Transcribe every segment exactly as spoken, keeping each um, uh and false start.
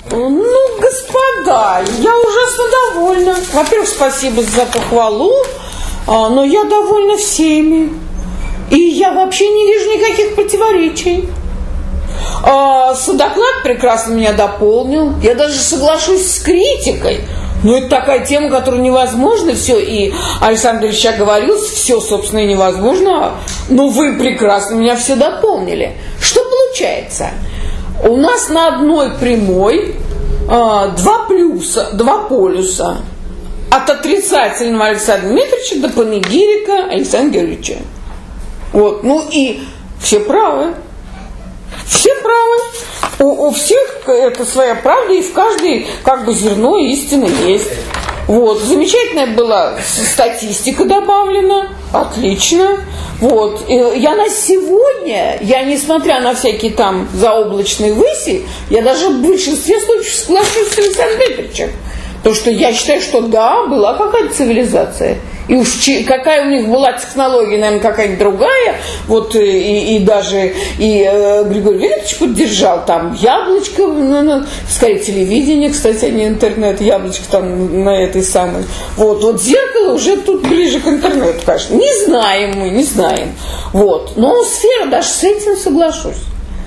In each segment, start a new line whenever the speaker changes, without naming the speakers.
Ну, господа, я ужасно довольна. Во-первых, спасибо за похвалу, но я довольна всеми. И я вообще не вижу никаких противоречий. Судоклад прекрасно меня дополнил. Я даже соглашусь с критикой. Но это такая тема, которую невозможно все. И Александр Ильич говорил, все, собственно, и невозможно. Но вы прекрасно меня все дополнили. Что получается? У нас на одной прямой а, два плюса, два полюса. От отрицательного Александра Дмитриевича до панегирика Александра Георгиевича. Вот. Ну и все правы. Все правы. У, у всех это своя правда, и в каждой как бы зерно истины есть. Вот. Замечательная была статистика добавлена. Отлично. Вот. И я на сегодня, я несмотря на всякие там заоблачные выси, я даже в большинстве случаев соглашусь с Александром Дмитриевичем. Потому что я считаю, что да, была какая-то цивилизация. И уж какая у них была технология, наверное, какая-нибудь другая. Вот и, и даже и э, Григорий Викторович поддержал там яблочко, ну, ну, скорее телевидение, кстати, а не интернет, яблочко там на этой самой. Вот, вот зеркало уже тут ближе к интернету, конечно. Не знаем мы, не знаем. Вот. Но сфера, даже с этим соглашусь.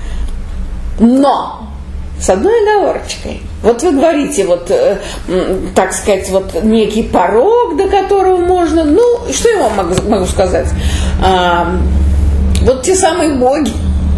Но с одной оговорочкой. Вот вы говорите, вот, э, так сказать, вот некий порог, до которого можно, ну, что я вам могу, могу сказать? А, вот те самые боги.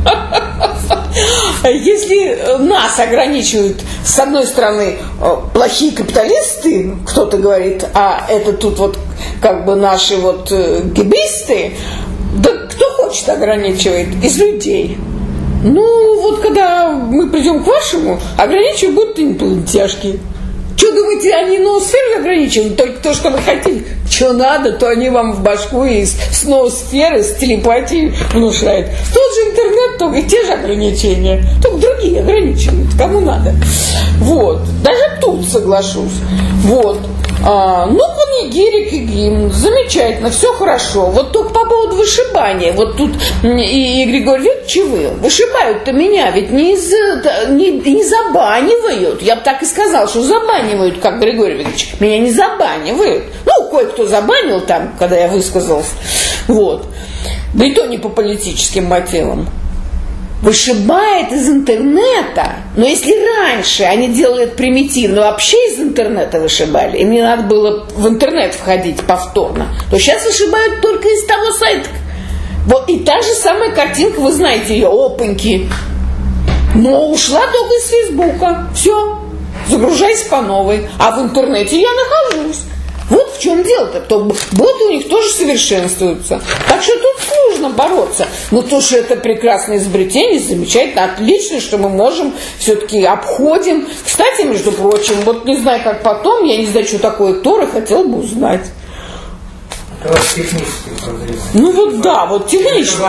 Если нас ограничивают, с одной стороны, плохие капиталисты, кто-то говорит, а это тут вот как бы наши вот гибисты, да кто хочет ограничивает из людей? Ну, вот когда мы придем к вашему, ограничивать будут инопланетяшки. Что думаете, они ноосферу ограничивают? Только то, что вы хотите. Что надо, то они вам в башку из с ноосферы, с телепатией внушают. Тот же интернет, только и те же ограничения. Только другие ограничивают, кому надо. Вот. Даже тут соглашусь. Вот. А, ну, панегирик и гимн. Замечательно, все хорошо. Вот только по поводу вышибания. Вот тут и, и Григорий Викторович, и вы. Вышибают-то меня ведь не, из, не, не забанивают. Я бы так и сказала, что забанивают, как Григорий Викторович. Меня не забанивают. Ну, кое-кто забанил там, когда я высказалась. Вот. Да и то не по политическим мотивам. Вышибает из интернета. Но если раньше они делали это примитивно, вообще из интернета вышибали, и мне надо было в интернет входить повторно, то сейчас вышибают только из того сайта. Вот и та же самая картинка, вы знаете ее, опаньки. Но ушла только из Фейсбука. Все, загружайся по новой. А в интернете я нахожусь. Вот в чем дело-то, то боты у них тоже совершенствуются. Так что тут сложно бороться. Но то, что это прекрасное изобретение, замечательно, отлично, что мы можем все-таки обходим. Кстати, между прочим, вот не знаю, как потом, я не знаю, что такое Тор, и хотела бы узнать.
Это технический прогресс.
Ну вот да, вот технически.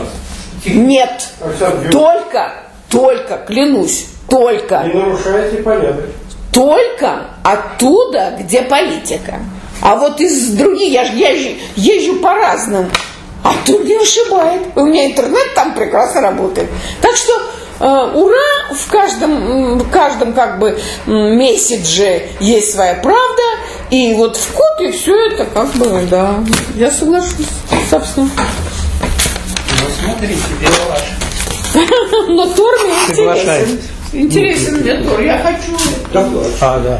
Нет, только, только, клянусь, только.
Не нарушайте порядок.
Только оттуда, где политика. А вот из других, я же езжу, езжу по разным, а тут не вышибает. У меня интернет там прекрасно работает. Так что э, ура, в каждом, в каждом как бы месседже есть своя правда, и вот в купе все это как бы, да, я соглашусь, собственно.
Ну смотрите, дело ваше.
Но Тор мне интересен. Интересен мне Тор, я хочу.
А, да.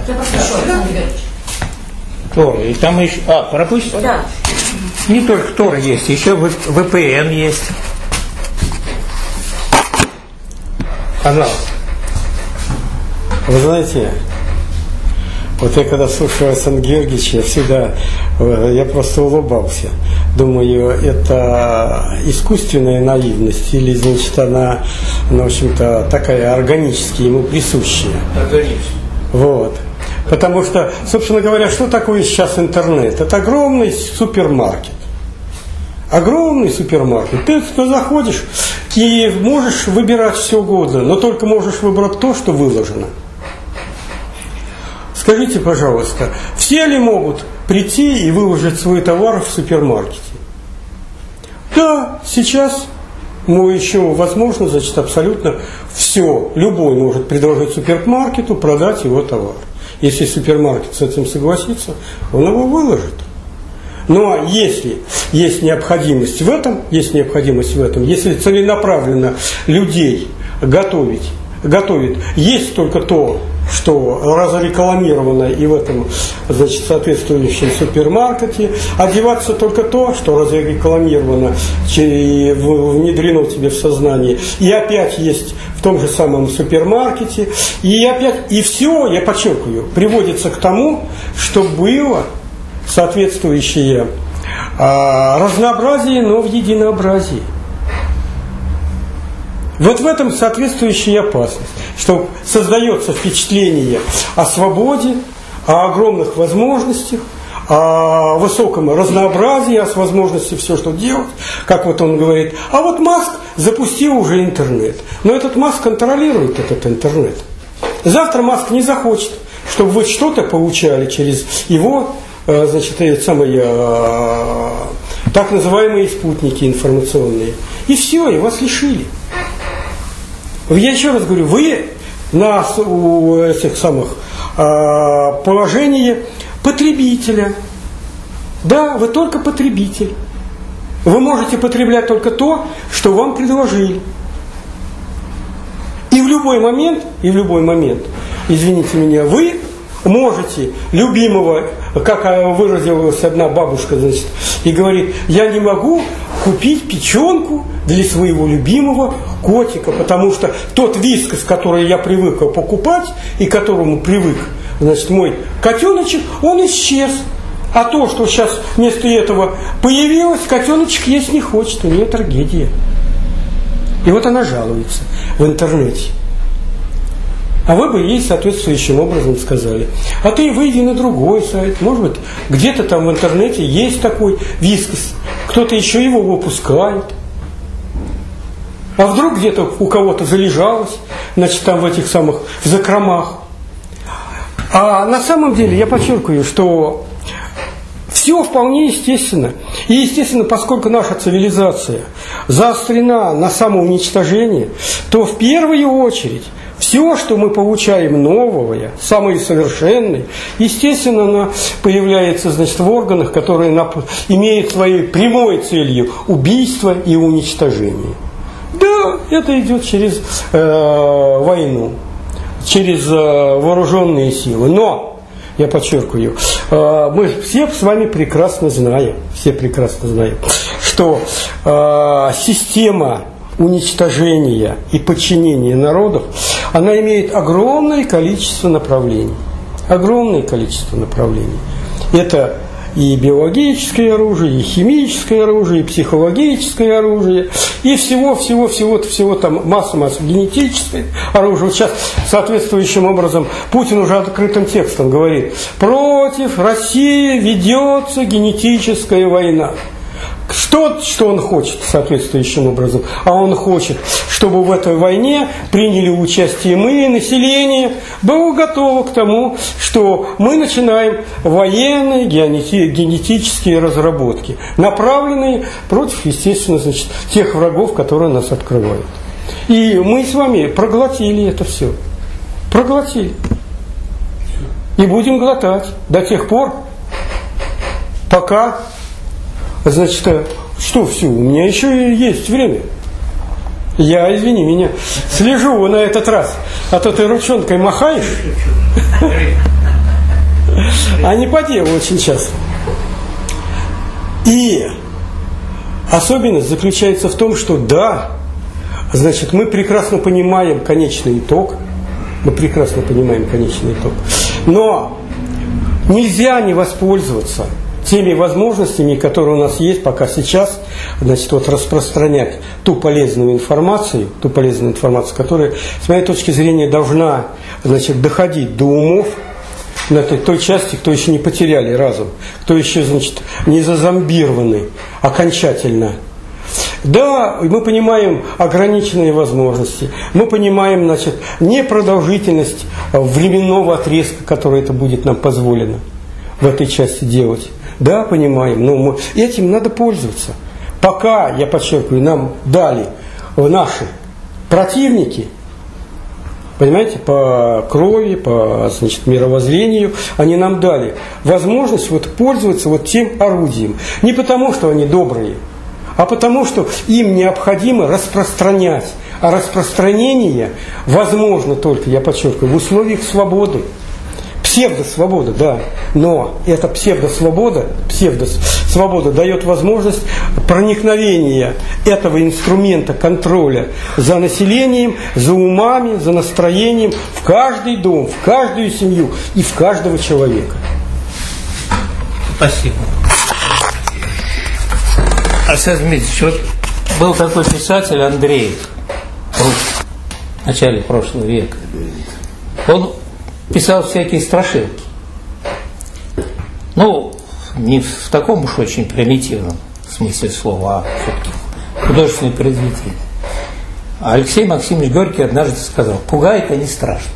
Тор. И там еще. А, пропустить?
Да.
Не только Тор есть, еще вэ пэ эн есть.
Пожалуйста. Вы знаете, вот я когда слушаю Александра Георгиевича, я всегда, я просто улыбался. Думаю, это искусственная наивность или, значит, она, ну, в общем-то, такая органически ему присущая.
Органически.
Вот. Потому что, собственно говоря, что такое сейчас интернет? Это огромный супермаркет. Огромный супермаркет. Ты туда заходишь и можешь выбирать все угодно, но только можешь выбрать то, что выложено. Скажите, пожалуйста, все ли могут прийти и выложить свой товар в супермаркете? Да, сейчас мы еще возможно, значит, абсолютно все, любой может предложить супермаркету продать его товар. Если супермаркет с этим согласится, он его выложит. Но если есть необходимость в этом, есть необходимость в этом, если целенаправленно людей готовить, готовит, есть только то, что разрекламировано и в этом, значит, соответствующем супермаркете, одеваться только то, что разрекламировано и внедрено тебе в сознание, и опять есть в том же самом супермаркете, и опять, и все, я подчеркиваю, приводится к тому, что было соответствующее а, разнообразие, но в единообразии. Вот в этом соответствующая опасность, что создается впечатление о свободе, о огромных возможностях, о высоком разнообразии, о возможности все что делать, как вот он говорит. А вот Маск запустил уже интернет. Но этот Маск контролирует этот интернет. Завтра Маск не захочет, чтобы вы что-то получали через его, значит, эти самые так называемые спутники информационные. И все, и вас лишили. Я еще раз говорю, вы на у этих самых э, положении потребителя. Да, вы только потребитель. Вы можете потреблять только то, что вам предложили. И в любой момент, и в любой момент, извините меня, вы можете любимого, как выразилась одна бабушка, значит, и говорит, я не могу купить печенку для своего любимого котика, потому что тот вискас, который я привык покупать и к которому привык, значит, мой котеночек, он исчез. А то, что сейчас вместо этого появилось, котеночек есть не хочет, у нее трагедия. И вот она жалуется в интернете. А вы бы ей соответствующим образом сказали, а ты выйди на другой сайт, может быть, где-то там в интернете есть такой вискас, кто-то еще его выпускает. А вдруг где-то у кого-то залежалось, значит, там в этих самых в закромах. А на самом деле я подчеркиваю, что все вполне естественно. И естественно, поскольку наша цивилизация заострена на самоуничтожение, то в первую очередь все, что мы получаем новое, самое совершенное, естественно, оно появляется, значит, в органах, которые имеют своей прямой целью убийство и уничтожение. Да, это идет через э, войну, через э, вооруженные силы. Но, я подчеркиваю, э, мы все с вами прекрасно знаем, все прекрасно знаем, что э, система уничтожения и подчинения народов, она имеет огромное количество направлений. Огромное количество направлений. Это и биологическое оружие, и химическое оружие, и психологическое оружие, и всего-всего-всего всего там масса-масса генетическое оружие. Вот сейчас соответствующим образом Путин уже открытым текстом говорит: против России ведется генетическая война. Что, что он хочет соответствующим образом? А он хочет, чтобы в этой войне приняли участие мы, население, было готово к тому, что мы начинаем военные генетические разработки, направленные против, естественно, значит, тех врагов, которые нас открывают. И мы с вами проглотили это все. Проглотили. И будем глотать до тех пор, пока... Значит, что все, у меня еще есть время. Я, извини меня, слежу на этот раз, а то ты ручонкой махаешь, а не по делу очень часто. И особенность заключается в том, что да, значит, мы прекрасно понимаем конечный итог, мы прекрасно понимаем конечный итог, но нельзя не воспользоваться теми возможностями, которые у нас есть пока сейчас, значит, вот распространять ту полезную информацию, ту полезную информацию, которая, с моей точки зрения, должна, значит, доходить до умов на той, той части, кто еще не потеряли разум, кто еще, значит, не зазомбированы окончательно. Да, мы понимаем ограниченные возможности, мы понимаем, значит, непродолжительность временного отрезка, который это будет нам позволено в этой части делать. Да, понимаем, но мы, этим надо пользоваться. Пока, я подчеркиваю, нам дали наши противники, понимаете, по крови, по, значит, мировоззрению, они нам дали возможность вот пользоваться вот тем орудием. Не потому, что они добрые, а потому, что им необходимо распространять. А распространение возможно только, я подчеркиваю, в условиях свободы. Псевдосвобода, да, но эта псевдосвобода, псевдосвобода дает возможность проникновения этого инструмента контроля за населением, за умами, за настроением в каждый дом, в каждую семью и в каждого человека.
Спасибо. Александр Дмитриевич, вот был такой писатель Андреев в начале прошлого века. Он писал всякие страшилки. Ну, не в таком уж очень примитивном смысле слова, а все-таки художественные произведения. А Алексей Максимович Горький однажды сказал: пугает, а не страшно.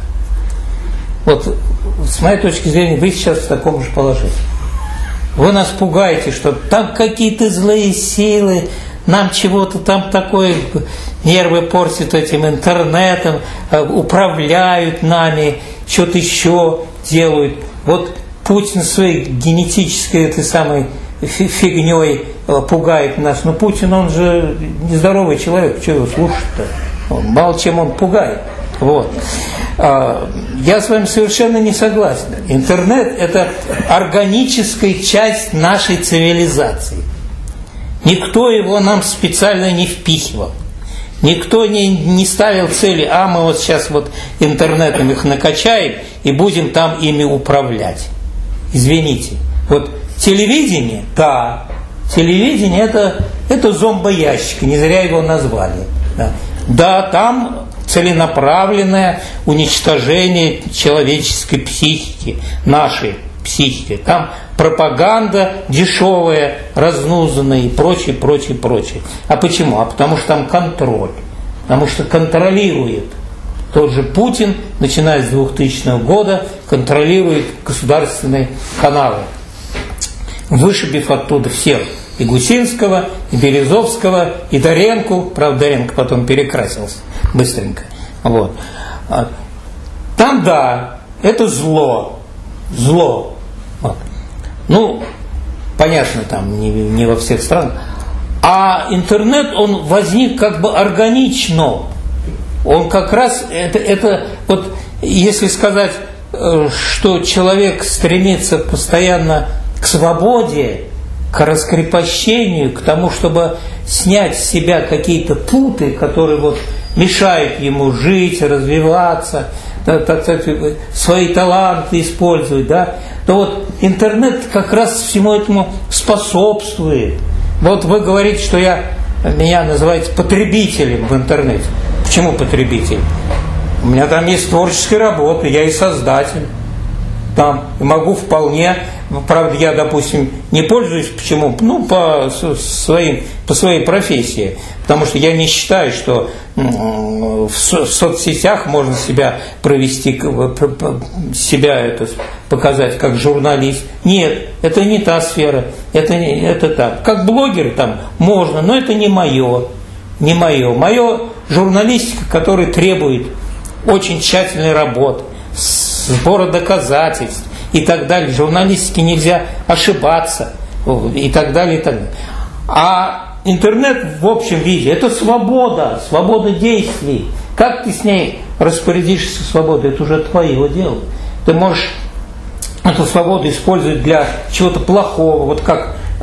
Вот с моей точки зрения, вы сейчас в таком же положении. Вы нас пугаете, что там какие-то злые силы, нам чего-то там такое, нервы портят этим интернетом, управляют нами, что-то еще делают. Вот Путин своей генетической этой самой фигней пугает нас. Но Путин, он же нездоровый человек, что его слушать-то? Мало чем он пугает. Вот. Я с вами совершенно не согласен. Интернет – это органическая часть нашей цивилизации. Никто его нам специально не впихивал. Никто не, не ставил цели: а мы вот сейчас вот интернетом их накачаем и будем там ими управлять. Извините. Вот телевидение, да, телевидение это, это зомбоящик, не зря его назвали. Да, да, там целенаправленное уничтожение человеческой психики, нашей психики. Там пропаганда дешевая, разнузанная и прочее, прочее, прочее. А почему? А потому что там контроль. Потому что контролирует. Тот же Путин, начиная с двухтысячного года, контролирует государственные каналы, вышибив оттуда всех. И Гусинского, и Березовского, и Доренко. Правда, Доренко потом перекрасился быстренько. Вот. Там, да, это зло. Зло. Вот. Ну, понятно, там не, не во всех странах. А интернет, он возник как бы органично. Он как раз, это, это вот, если сказать, что человек стремится постоянно к свободе, к раскрепощению, к тому, чтобы снять с себя какие-то путы, которые вот мешают ему жить, развиваться, так сказать, свои таланты использовать, да, то вот интернет как раз всему этому способствует. Вот вы говорите, что я, меня называете потребителем в интернете. Почему потребитель? У меня там есть творческая работа, я и создатель. Там и могу вполне, правда, я, допустим, не пользуюсь, почему? Ну, по своим, по своей профессии, потому что я не считаю, что в соцсетях можно себя провести, себя это показать как журналист. Нет, это не та сфера, это, это так. Как блогер там можно, но это не мое, не мое. Мое журналистика, которая требует очень тщательной работы, сбора доказательств и так далее. В журналистике нельзя ошибаться и так далее, и так далее. А интернет в общем виде – это свобода, свобода действий. Как ты с ней распорядишься свободой, это уже твое дело. Ты можешь эту свободу использовать для чего-то плохого, вот как э,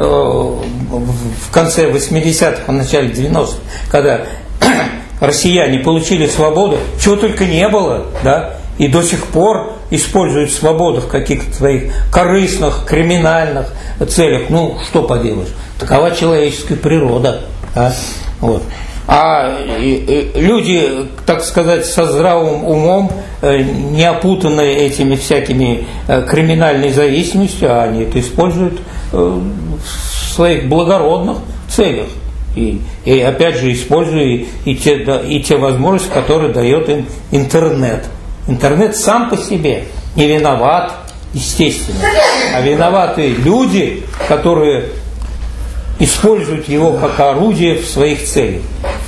в конце восьмидесятых, в начале девяностых, когда россияне получили свободу, чего только не было, да, и до сих пор используют свободу в каких-то своих корыстных, криминальных целях. Ну, что поделаешь, такова человеческая природа. Да? Вот. А и, и люди, так сказать, со здравым умом, э, не опутанные этими всякими э, криминальной зависимостью, а они это используют э, в своих благородных целях. И, и опять же используя и, и, те, да, и те возможности, которые дает им интернет. Интернет сам по себе не виноват, естественно, а виноваты люди, которые используют его как орудие в своих целях. В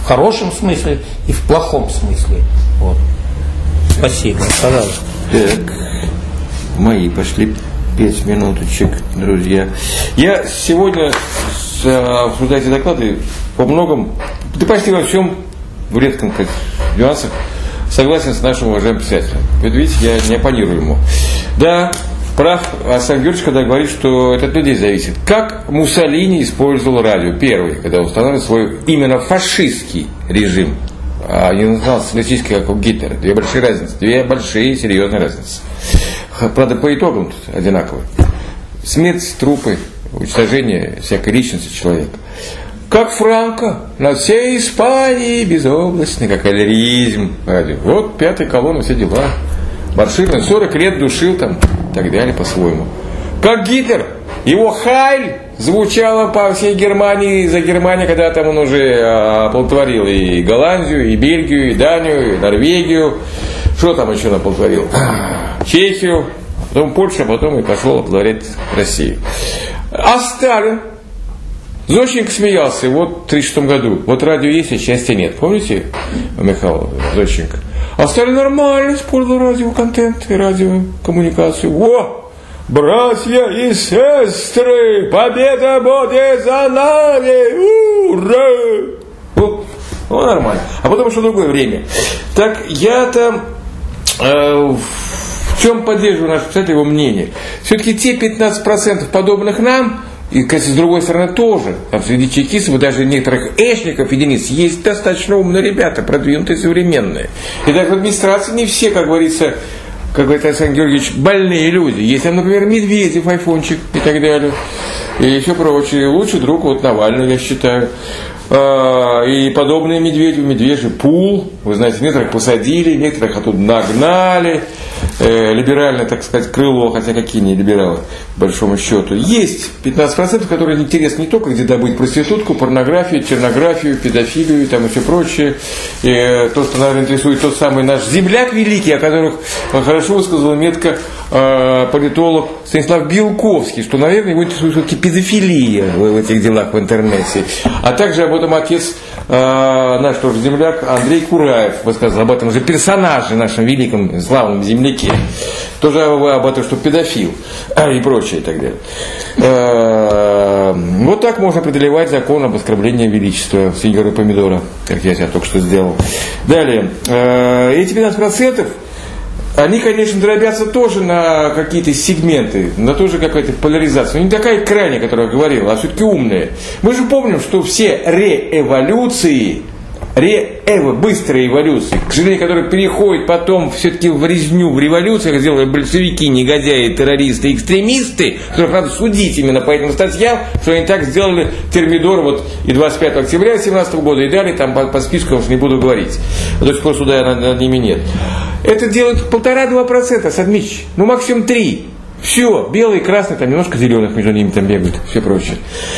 хорошем смысле и в плохом смысле. Вот. Спасибо.
Пожалуйста.
Так, мои пошли пять минуточек, друзья. Я сегодня обсуждаю эти доклады по многому, да почти во всем, в редком как, нюансах, согласен с нашим уважаемым писателем. Вы видите, я не оппонирую ему. Да, прав Александр Георгиевич, когда говорит, что это от людей зависит. Как Муссолини использовал радио первый, когда устанавливал свой именно фашистский режим, а не назывался социалистический, как у Гитлера. Две большие разницы, две большие серьезные разницы. Правда, по итогам тут одинаковые. Смерть, трупы, уничтожение всякой личности человека. Как Франко на всей Испании безоблачный, как кавалеризм. Вот пятая колонна, все дела. Маршир сорок лет душил там, и так далее по-своему. Как Гитлер, его «Хайль» звучало по всей Германии, за Германией, когда там он уже оплодотворил и Голландию, и Бельгию, и Данию, и Норвегию. Что там еще оплодотворил? Чехию, потом Польшу, а потом и пошел оплодотворять Россию. А Сталин, Зощенко смеялся, вот в тридцать шестом году, вот радио есть, а счастья нет. Помните, Михаил Зощенко? А Сталин нормально использовал радиоконтент и радиокоммуникацию. Во! Братья и сестры, победа будет за нами! Ура! Вот, ну, нормально. А потом еще другое время. Так, я-то э, в чем поддерживаю наше писатель его мнение? Все-таки те пятнадцать процентов подобных нам, и, кстати, с другой стороны тоже, там среди чекистов и даже некоторых эшников единиц есть достаточно умные ребята, продвинутые, современные. И даже в администрации не все, как говорится, как говорит Александр Георгиевич, больные люди. Есть там, например, Медведев, айфончик и так далее. И еще прочее. Лучший друг вот Навальный, я считаю. И подобные Медведеву, Медвежий пул. Вы знаете, некоторых посадили, некоторых оттуда нагнали. Либеральное, так сказать, крыло, хотя какие не либералы, по большому счету. Есть пятнадцать процентов, которые интересны не только где добыть проститутку, порнографию, чернографию, педофилию и там и все прочее. И то, что, наверное, интересует тот самый наш земляк великий, о которых хорошо высказал метко э, политолог Станислав Белковский, что, наверное, его интересует все-таки педофилия в, в этих делах в интернете. А также об этом отец э, наш тоже земляк Андрей Кураев высказал, об этом же персонаже нашем великом славном земляке. Тоже об этом, что педофил и прочее и так далее. Вот так можно преодолевать закон об оскорблении величества сеньора помидора, как я себя только что сделал. Далее. Эти пятнадцать процентов, они, конечно, дробятся тоже на какие-то сегменты, на тоже какая-то поляризация. Но не такая крайняя, которая я говорил, а все-таки умная. Мы же помним, что все реэволюции, Ре-эво, быстрая эволюция, к сожалению, которая переходит потом все-таки в резню, в революцию, как сделали большевики, негодяи, террористы, экстремисты, которых надо судить именно по этим статьям, что они так сделали Термидор вот и двадцать пятого октября две тысячи семнадцатого года, и далее там по, по списку я уж не буду говорить. До сих пор суда над, над ними нет. Это делают полтора-два процента, Садмич, ну максимум три. Все, белый, красный, там немножко зеленых между ними там бегают, все прочее.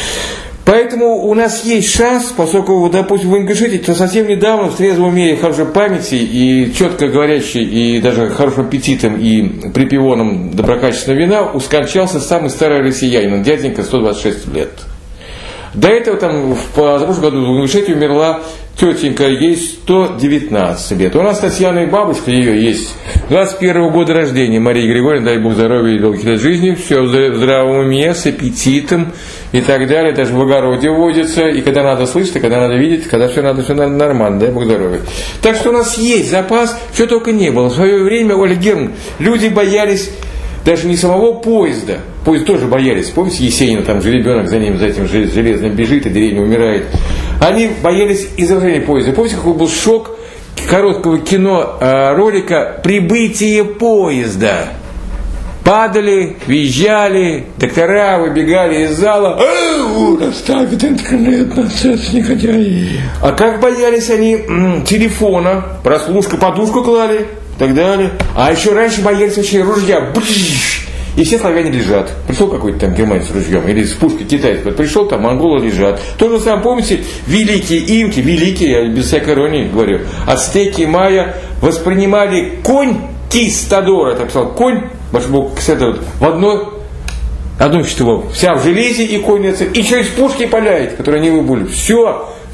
Поэтому у нас есть шанс, поскольку, допустим, в Ингушетии, то совсем недавно в трезвом уме, в хорошей памяти и четко говорящий, и даже хорошим аппетитом и припивоном доброкачественного вина ускончался самый старый россиянин, дяденька, сто двадцать шесть лет. До этого там в прошлом году в Ингушетии умерла тетенька, ей сто девятнадцать лет. У нас Татьяна и бабушка ее есть двадцать первого года рождения, Мария Григорьевна, дай Бог здоровья и долгих лет жизни, все в здравом уме, с аппетитом и так далее, даже в огороде водится, и когда надо слышать, и когда надо видеть, когда все надо, все надо нормально, дай Бог здоровья. Так что у нас есть запас, что только не было. В свое время, Ольга Германовна, люди боялись даже не самого поезда, поезд тоже боялись, помните Есенина, там же ребенок за ним, за этим железным бежит, и деревня умирает. Они боялись изображения поезда. Помните, какой был шок короткого кино, ролика «Прибытие поезда»? Падали, визжали, доктора выбегали из зала. Расставит интернет, нацец, негодяи. А как боялись они м, телефона, прослушка, подушку клали и так далее. А еще раньше боялись очень ружья. Брррр. И все славяне лежат. Пришел какой-то там германец с ружьем, или с пушкой китайской. Пришел, там монголы лежат. То же самое, помните, великие инки, великие, я без всякой иронии говорю, ацтеки, майя воспринимали конкистадора, так сказал, конь, в одно, одно существо, вся в железе и конница, и еще из пушки паляет, которые они выбыли. Все,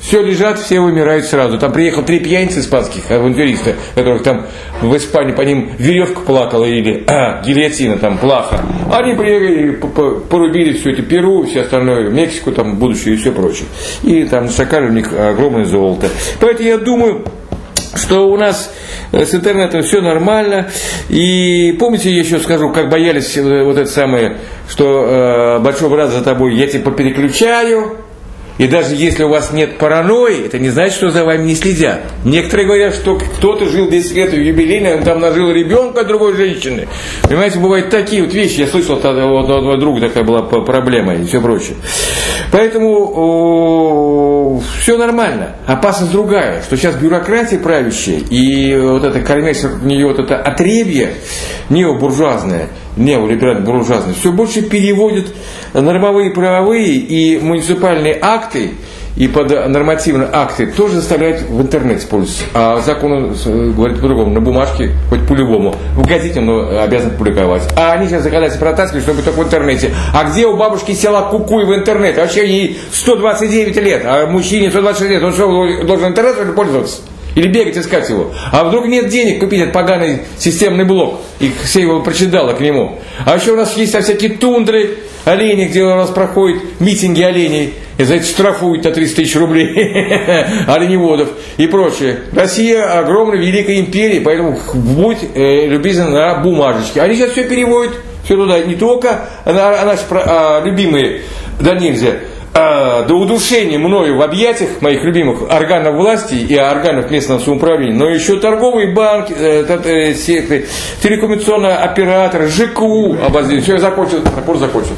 Все лежат, все вымирают сразу. Там приехал три пьяницы испанских авантюристов, которых там в Испании по ним веревка плакала или а, гильотина там плаха. Они приехали, порубили все это Перу, все остальное, Мексику, там будущее и все прочее. И там насакали у них огромное золото. Поэтому я думаю, что у нас с интернетом все нормально. И помните, я еще скажу, как боялись вот это самое, что э, большой брат за тобой, я тебя попереключаю. И даже если у вас нет паранойи, это не значит, что за вами не следят. Некоторые говорят, что кто-то жил десять лет в юбилейной, он там нажил ребенка от другой женщины. Понимаете, бывают такие вот вещи. Я слышал, от одного друга такая была проблема и все прочее. Поэтому о, все нормально. Опасность другая, что сейчас бюрократия правящая и вот это кормящее в нее вот это отребье необуржуазное, неолиберально-буржуазное, все больше переводит нормовые, правовые и муниципальные акты и под нормативные акты тоже заставляют в интернет использовать. А закон говорит по-другому, на бумажке, хоть по-любому. В газете он обязан публиковать. А они сейчас законодательно протаскивают, чтобы только в интернете. А где у бабушки села кукуй в интернет? Вообще ей сто двадцать девять лет, а мужчине сто двадцать шесть лет. Он что, должен интернетом пользоваться? Или бегать, искать его. А вдруг нет денег купить этот поганый системный блок, и все его прочитало к нему. А еще у нас есть всякие тундры, олени, где у нас проходят митинги оленей, и за это штрафуют на триста тысяч рублей оленеводов и прочее. Россия огромная, великая империя, поэтому будь э, любезен на бумажечке. Они сейчас все переводят, все туда, не только на, на наши а, любимые, да нельзя, до удушения мною в объятиях моих любимых органов власти и органов местного самоуправления, но еще торговые банки, э, секты, телекоммуникационные операторы, ЖКУ обозрели. Все, я закончил, рапорт закончил.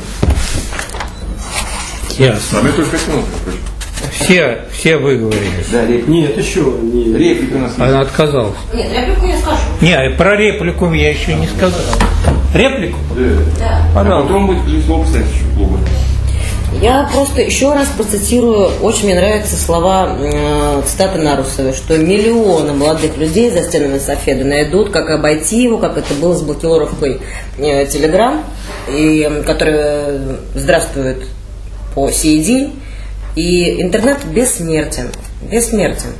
Ясно. Все, все выговорились.
Да, реплика.
Нет, еще не...
Реплика у нас есть.
Она отказалась.
Нет, реплику не скажу.
Не, про реплику я еще не сказал. Реплику?
Да. А потом будет слово следующего клуба.
Я просто еще раз процитирую, очень мне нравятся слова э, цитаты Нарусовой, что миллионы молодых людей за стенами Софеды найдут, как обойти его, как это было с блокировкой э, Телеграм, и, который здравствует по сей день. И интернет бессмертен. Бессмертен.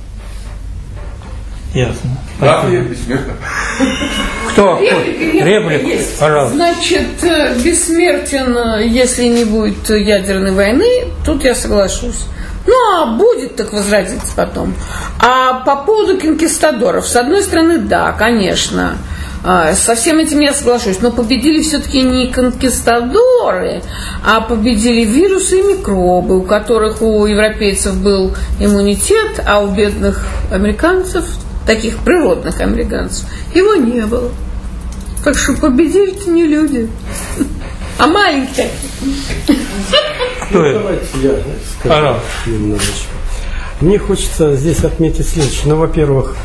Ясно.
Да, бессмертно.
Кто? Реплика, пожалуйста.
Значит, бессмертен, если не будет ядерной войны, тут я соглашусь. Ну, а будет, так возродится потом. А по поводу конкистадоров, с одной стороны, да, конечно, со всем этим я соглашусь, но победили все-таки не конкистадоры, а победили вирусы и микробы, у которых у европейцев был иммунитет, а у бедных американцев, таких природных американцев, его не было. Так что победили-то не люди, а маленькие.
Ну, давайте я скажу немножечко. Мне хочется здесь отметить следующее. Ну, во-первых,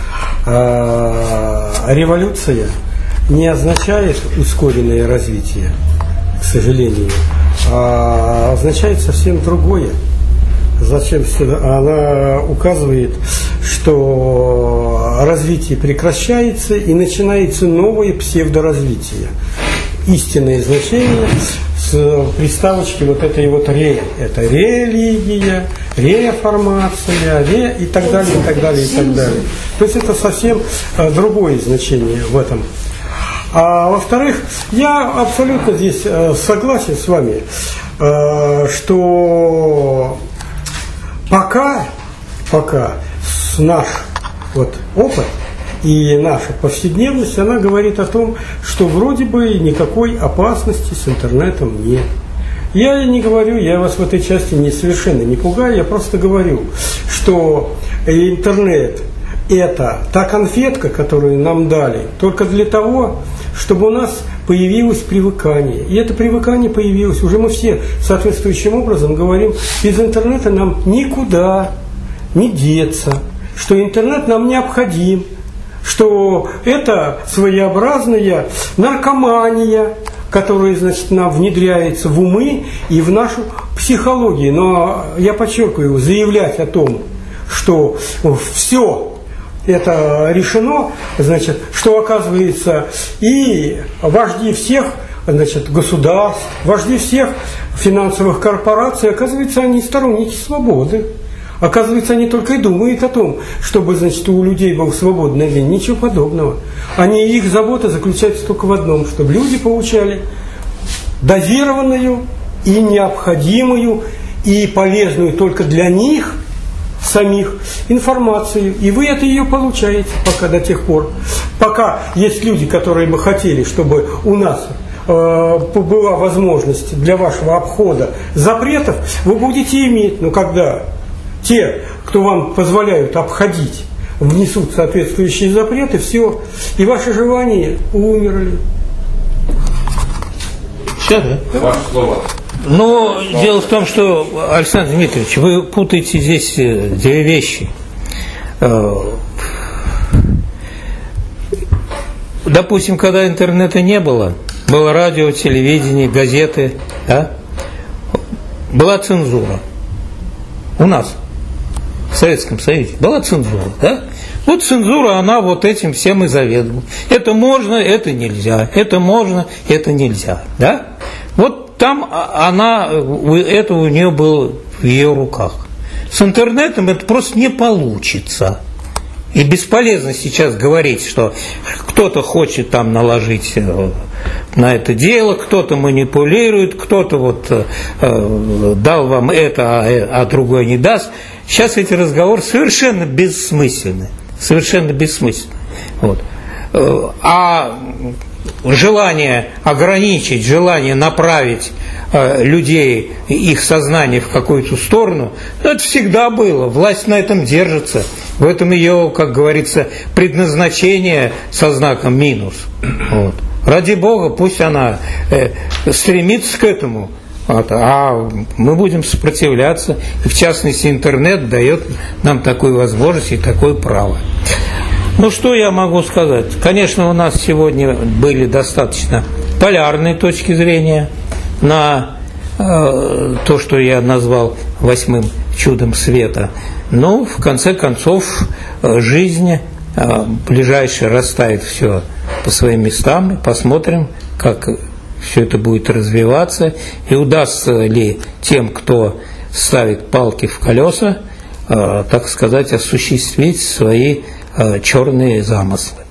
революция не означает ускоренное развитие, к сожалению, а означает совсем другое. Зачем она указывает, что развитие прекращается и начинается новое псевдоразвитие. Истинное значение с приставочки вот этой вот ре. Это религия, реформация, ре и так далее, и так далее, и так далее. То есть это совсем другое значение в этом. А во-вторых, я абсолютно здесь согласен с вами, что Пока, пока наш вот опыт и наша повседневность, она говорит о том, что вроде бы никакой опасности с интернетом нет. Я не говорю, я вас в этой части не, совершенно не пугаю, я просто говорю, что интернет – это та конфетка, которую нам дали, только для того, чтобы у нас появилось привыкание. И это привыкание появилось. Уже мы все соответствующим образом говорим, без интернета нам никуда не деться, что интернет нам необходим, что это своеобразная наркомания, которая, значит, нам внедряется в умы и в нашу психологию. Но я подчеркиваю, заявлять о том, что все это решено, значит, что оказывается и вожди всех, значит, государств, вожди всех финансовых корпораций, оказывается, они сторонники свободы. Оказывается, они только и думают о том, чтобы, значит, у людей был свободный день. Ничего подобного. Они, их забота заключается только в одном, чтобы люди получали дозированную и необходимую, и полезную только для них самих информацию. И вы это ее получаете пока до тех пор. Пока есть люди, которые бы хотели, чтобы у нас э, была возможность для вашего обхода запретов, вы будете иметь. Но когда те, кто вам позволяют обходить, внесут соответствующие запреты, все, и ваши желания умерли.
Все, да?
Ваше слово.
Но дело в том, что, Александр Дмитриевич, вы путаете здесь две вещи. Допустим, когда интернета не было, было радио, телевидение, газеты, да? Была цензура. У нас, в Советском Союзе, была цензура, да? Вот цензура, она вот этим всем и заведовала. Это можно, это нельзя. Это можно, это нельзя, да? Вот там она, это у нее было в ее руках. С интернетом это просто не получится. И бесполезно сейчас говорить, что кто-то хочет там наложить на это дело, кто-то манипулирует, кто-то вот э, дал вам это, а, а другой не даст. Сейчас эти разговоры совершенно бессмысленны. Совершенно бессмысленны. Вот. А желание ограничить, желание направить э, людей, их сознание в какую-то сторону, это всегда было. Власть на этом держится. В этом ее, как говорится, предназначение со знаком минус. Вот. Ради Бога, пусть она э, стремится к этому, вот, а мы будем сопротивляться. И в частности, интернет дает нам такую возможность и такое право. Ну, что я могу сказать? Конечно, у нас сегодня были достаточно полярные точки зрения на э, то, что я назвал восьмым чудом света. Но, в конце концов, жизнь э, ближайшая расставит все по своим местам. Посмотрим, как все это будет развиваться. И удастся ли тем, кто ставит палки в колеса, э, так сказать, осуществить свои черные замыслы.